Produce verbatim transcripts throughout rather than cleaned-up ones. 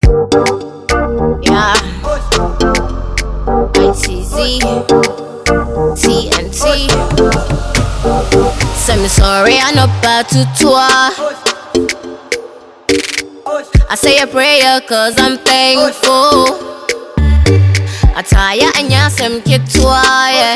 Yeah. I T Z T N T. Say me sorry, I know about to tour. I say a prayer cause I'm thankful. I tire and yasem kitwa, yeah.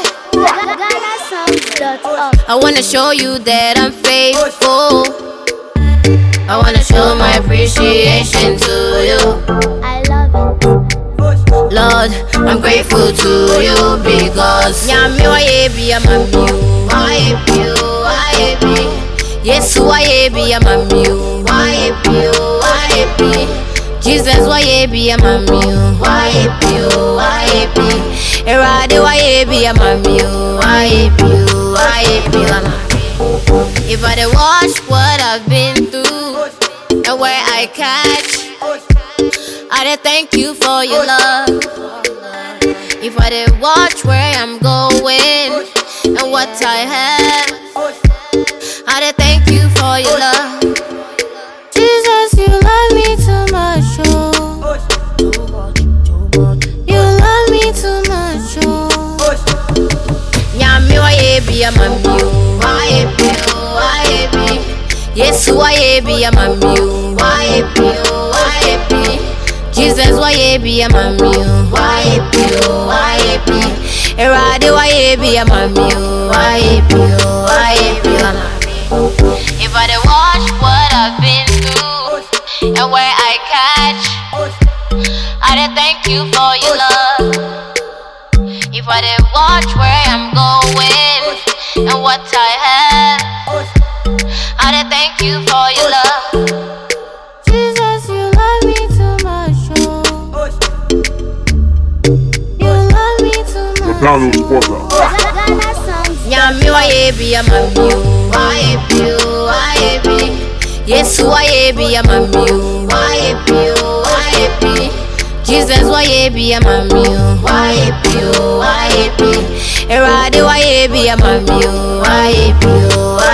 I wanna show you that I'm faithful. I wanna show my appreciation to you. I love it. Lord, I'm grateful to you because Nyami wa yebi ya mamiu, wa yebi, wa yebi. Yesu wa yebi ya mamiu, wa yebi, wa yebi. Jesus wa yebi ya mamiu, wa yebi, wa yebi. Erade wa yebi ya mamiu, wa yebi, wa yebi, wa mamiu. If I did watch what I've been through and where I catch, I did thank you for your love. If I did watch where I'm going and what I have, I did thank you for your love. Jesus, you love me too much, oh. You love me too much, oh. Nyami wa yebi ya mamiu, wa yebi, wa yebi. Yesu wa yebi ya mamiu, wa yebi, wa yebi. Jesus wa yebi ya mamiu, wa yebi, wa yebi. Erade wa yebi ya mamiu, wa yebi, wa yebi, wa mamiu. If I did watch what I've been through and where I catch, I did thank you for your love. If I did watch where I'm going and what I have, I did thank you for your love. Jesus, you love me too much, oh. You love me too much. McDonald's Porter. Nyami wa yebi ya mamiu, wa yebi, wa yebi. Yesu wa yebi ya mamiu, wa yebi, wa yebi. Jesus wa yebi ya mamiu, wa yebi, wa yebi. Erade wa yebi ya mamiu, wa yebi, wa